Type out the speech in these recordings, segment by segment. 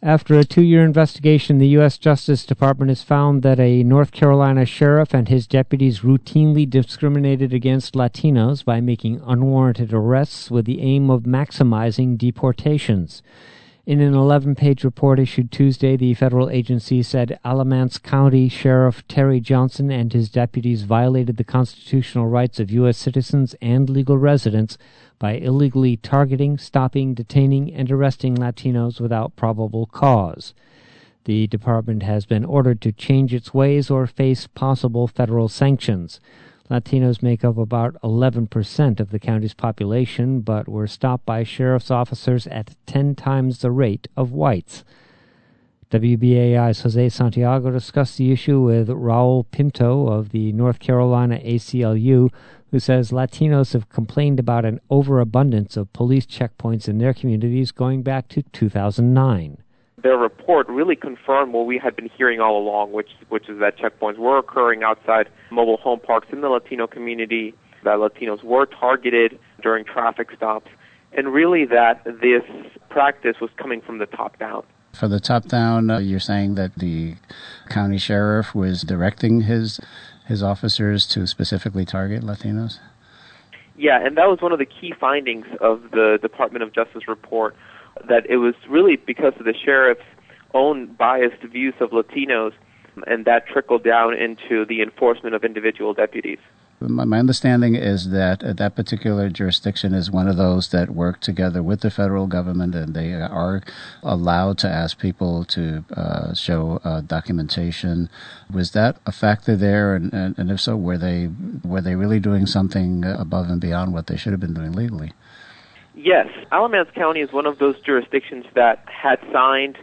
After a 2-year investigation, the U.S. Justice Department has found that a North Carolina sheriff and his deputies routinely discriminated against Latinos by making unwarranted arrests with the aim of maximizing deportations. In an 11-page report issued Tuesday, the federal agency said Alamance County Sheriff Terry Johnson and his deputies violated the constitutional rights of U.S. citizens and legal residents by illegally targeting, stopping, detaining, and arresting Latinos without probable cause. The department has been ordered to change its ways or face possible federal sanctions. Latinos make up about 11% of the county's population, but were stopped by sheriff's officers at 10 times the rate of whites. WBAI's Jose Santiago discussed the issue with Raul Pinto of the North Carolina ACLU, who says Latinos have complained about an overabundance of police checkpoints in their communities going back to 2009. Their report really confirmed what we had been hearing all along, which is that checkpoints were occurring outside mobile home parks in the Latino community, that Latinos were targeted during traffic stops, and really that this practice was coming from the top down. For the top down, you're saying that the county sheriff was directing his officers to specifically target Latinos? Yeah, and that was one of the key findings of the Department of Justice report, that it was really because of the sheriff's own biased views of Latinos, and that trickled down into the enforcement of individual deputies. My understanding is that that particular jurisdiction is one of those that work together with the federal government, and they are allowed to ask people to show documentation. Was that a factor there? And if so, were they really doing something above and beyond what they should have been doing legally? Yes. Alamance County is one of those jurisdictions that had signed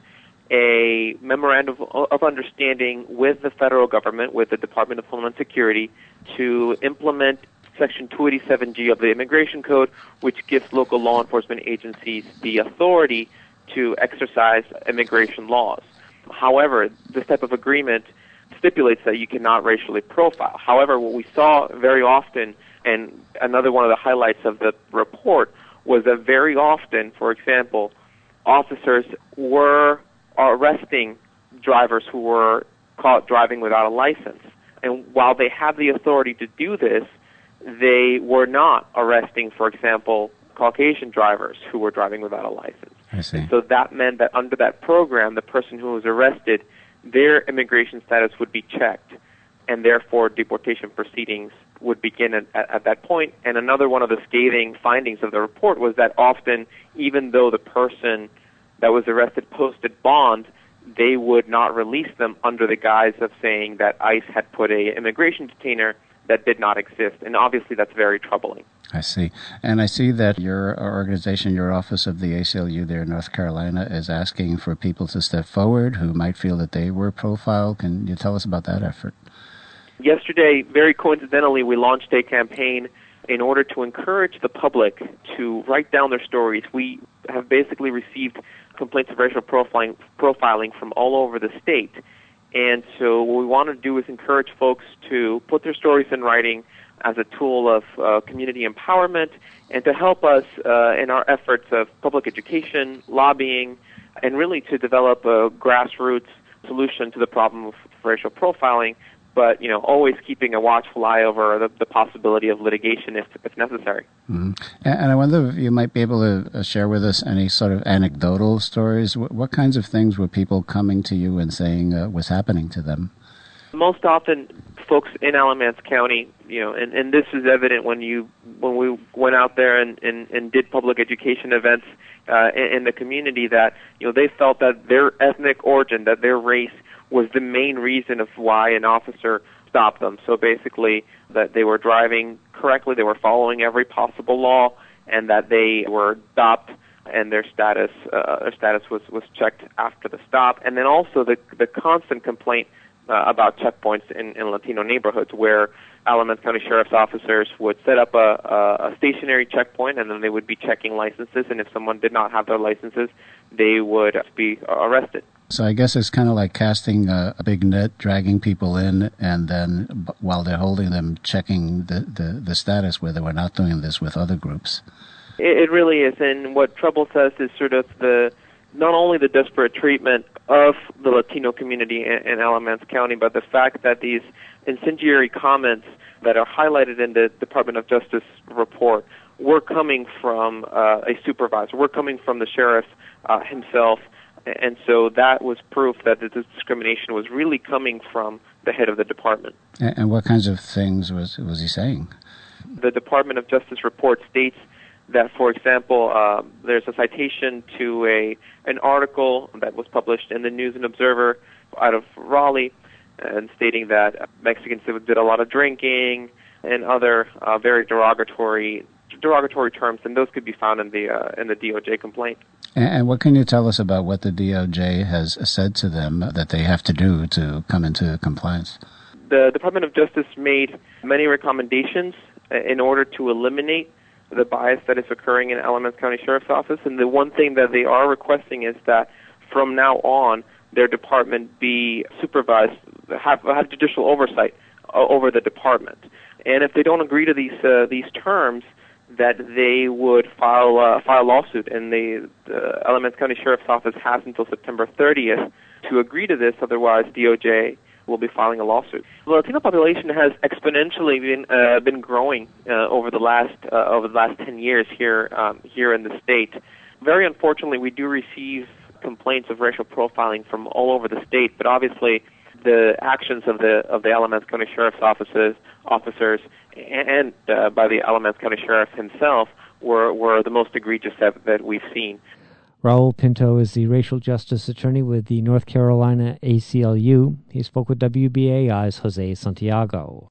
a memorandum of understanding with the federal government, with the Department of Homeland Security, to implement Section 287G of the Immigration Code, which gives local law enforcement agencies the authority to exercise immigration laws. However, this type of agreement stipulates that you cannot racially profile. However, what we saw very often, and another one of the highlights of the report, was that very often, for example, officers were arresting drivers who were caught driving without a license. And while they have the authority to do this, they were not arresting, for example, Caucasian drivers who were driving without a license. I see. And so that meant that under that program, the person who was arrested, their immigration status would be checked, and therefore deportation proceedings would begin at that point. And another one of the scathing findings of the report was that often, even though the person that was arrested posted bond, they would not release them under the guise of saying that ICE had put a immigration detainer that did not exist. And obviously that's very troubling. I see. And I see that your organization, your office of the ACLU there in North Carolina, is asking for people to step forward who might feel that they were profiled. Can you tell us about that effort? Yesterday, very coincidentally, we launched a campaign in order to encourage the public to write down their stories. We have basically received complaints of racial profiling from all over the state. And so what we want to do is encourage folks to put their stories in writing as a tool of community empowerment, and to help us in our efforts of public education, lobbying, and really to develop a grassroots solution to the problem of racial profiling, but always keeping a watchful eye over the possibility of litigation if necessary. Mm-hmm. And I wonder if you might be able to share with us any sort of anecdotal stories. What kinds of things were people coming to you and saying was happening to them? Most often, folks in Alamance County, and this is evident when we went out there and did public education events in the community, that they felt that their ethnic origin, that their race, was the main reason of why an officer stopped them. So basically, that they were driving correctly, they were following every possible law, and that they were stopped, and their status was checked after the stop. And then also the constant complaint about checkpoints in Latino neighborhoods, where Alamance County Sheriff's officers would set up a stationary checkpoint, and then they would be checking licenses, and if someone did not have their licenses, they would be arrested. So I guess it's kind of like casting a big net, dragging people in, and then while they're holding them, checking the status, whether we're not doing this with other groups. It really is, and what troubles us is sort of the not only the disparate treatment of the Latino community in Alamance County, but the fact that these incendiary comments that are highlighted in the Department of Justice report were coming from a supervisor, were coming from the sheriff himself, and so that was proof that the discrimination was really coming from the head of the department. And what kinds of things was he saying? The Department of Justice report states that, for example, there's a citation to an article that was published in the News and Observer out of Raleigh, and stating that Mexicans did a lot of drinking and other very derogatory terms, and those could be found in the DOJ complaint. And what can you tell us about what the DOJ has said to them that they have to do to come into compliance? The Department of Justice made many recommendations in order to eliminate the bias that is occurring in Alamance County Sheriff's Office, and the one thing that they are requesting is that from now on their department be supervised, have judicial oversight over the department. And if they don't agree to these terms, that they would file a lawsuit, and the Alamance County Sheriff's Office has until September 30th to agree to this. Otherwise, DOJ will be filing a lawsuit. The Latino population has exponentially been growing over the last 10 years here in the state. Very unfortunately, we do receive complaints of racial profiling from all over the state, but obviously the actions of the Alamance County Sheriff's officers and by the Alamance County Sheriff himself were the most egregious that we've seen. Raul Pinto is the racial justice attorney with the North Carolina ACLU. He spoke with WBAI's Jose Santiago.